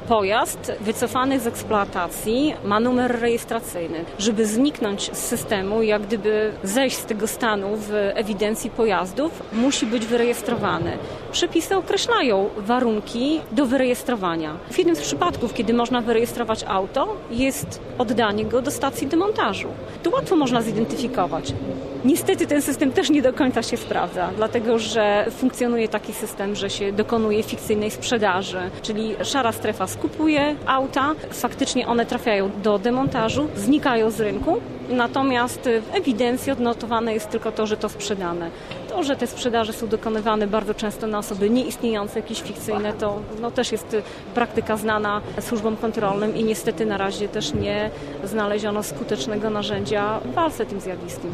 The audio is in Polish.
pojazd wycofany z eksploatacji ma numer rejestracyjny. Żeby zniknąć z systemu, jak gdyby zejść z tego stanu w ewidencji pojazdów, musi być wyrejestrowany. Przepisy określają warunki do wyrejestrowania. W jednym z przypadków, kiedy można wyrejestrować auto, jest oddanie go do stacji demontażu. Tu łatwo można zidentyfikować. Niestety ten system też nie do końca się sprawdza, dlatego że funkcjonuje taki system, że się dokonuje fikcyjnej sprzedaży, czyli szara strefa skupuje auta, faktycznie one trafiają do demontażu, znikają z rynku, natomiast w ewidencji odnotowane jest tylko to, że to sprzedane. To, że te sprzedaże są dokonywane bardzo często na osoby nieistniejące, jakieś fikcyjne, to też jest praktyka znana służbom kontrolnym i niestety na razie też nie znaleziono skutecznego narzędzia w walce tym zjawiskiem.